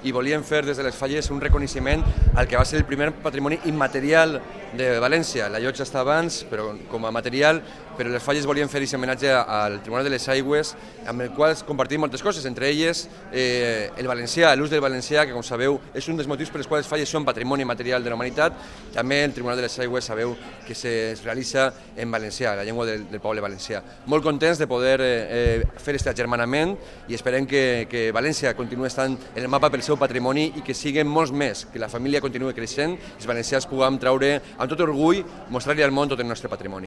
i volíem fer des de les Falles un reconeixement al que va ser el primer patrimoni immaterial de València. La llotja està abans, però com a material, però les Falles volien fer aquest homenatge al Tribunal de les Aigües, amb el qual compartim moltes coses, entre elles el valencià, l'ús del valencià, que com sabeu és un dels motius per els quals les Falles són patrimoni material de la humanitat. També el Tribunal de les Aigües sabeu que es realitza en valencià, la llengua del poble valencià. Molt contents de poder fer aquest agermanament i esperem que València continuï estant en el mapa pel seu patrimoni i que siguin molts més, que la família continuï creixent i els valencians puguem traure amb tot orgull, mostrar-li al món tot el nostre patrimoni.